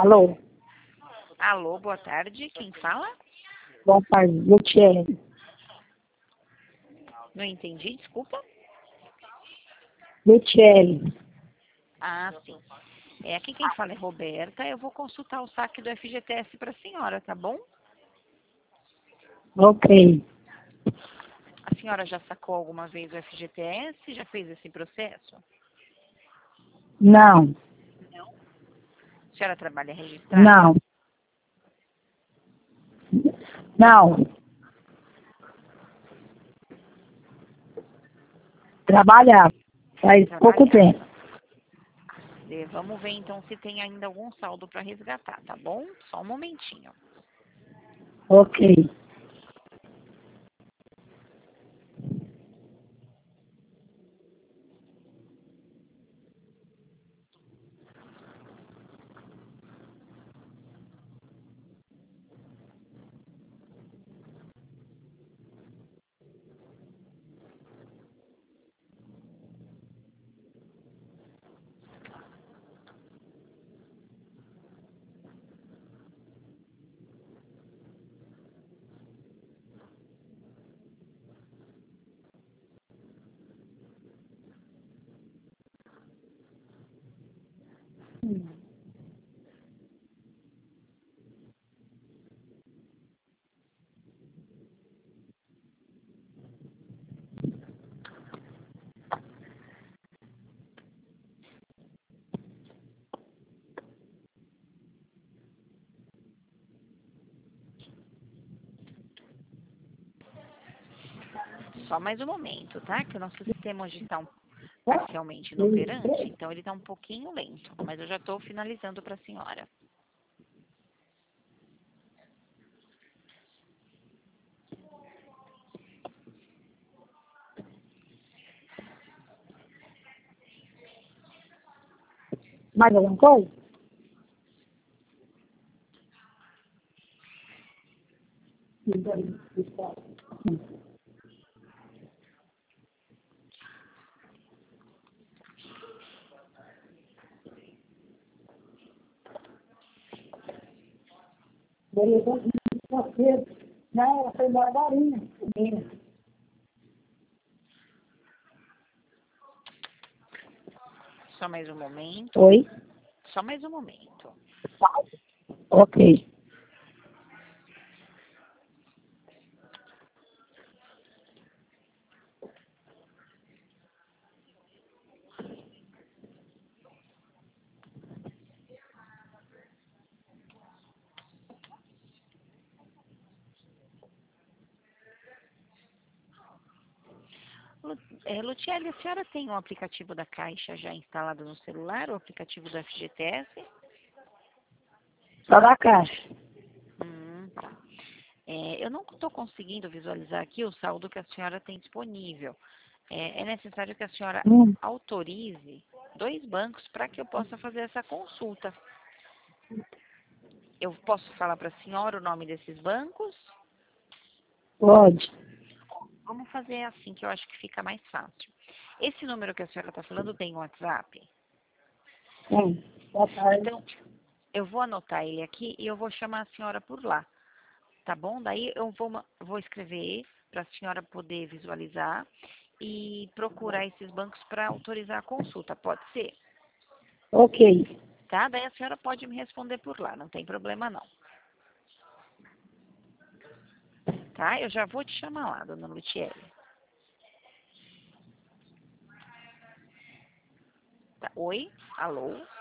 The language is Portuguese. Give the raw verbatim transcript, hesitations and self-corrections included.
Alô? Alô, boa tarde. Quem fala? Boa tarde, Lutiele. Não entendi, desculpa. Lutiele. Ah, sim. É, aqui quem fala é Roberta. Eu vou consultar o saque do F G T S para a senhora, tá bom? Ok. A senhora já sacou alguma vez o F G T S? Já fez esse processo? Não. A senhora trabalha registrada? Não. Não. Trabalhar. Faz pouco Trabalhar. tempo. É, vamos ver então se tem ainda algum saldo para resgatar, tá bom? Só um momentinho. Ok. Só mais um momento, tá? Que o nosso sistema hoje está um, parcialmente inoperante, então ele está um pouquinho lento. Mas eu já estou finalizando para a senhora. Mais alguma coisa? Não, ela foi embora darinha. Só mais um momento. Oi? Só mais um momento. Ok. Lu- É, Lutiele, a senhora tem o aplicativo da Caixa já instalado no celular, o aplicativo do F G T S? Só da caixa. Hum, tá. É, eu não estou conseguindo visualizar aqui o saldo que a senhora tem disponível. É, é necessário que a senhora Hum. autorize dois bancos para que eu possa fazer essa consulta. Eu posso falar para a senhora o nome desses bancos? Pode. Vamos fazer assim, que eu acho que fica mais fácil. Esse número que a senhora está falando tem WhatsApp? Sim. Boa tarde. Então, eu vou anotar ele aqui e eu vou chamar a senhora por lá, tá bom? Daí eu vou, ma- vou escrever para a senhora poder visualizar e procurar esses bancos para autorizar a consulta, pode ser? Ok. Tá? Daí a senhora pode me responder por lá, não tem problema não. Tá? Eu já vou te chamar lá, dona Lutiele. Tá? Oi? Alô?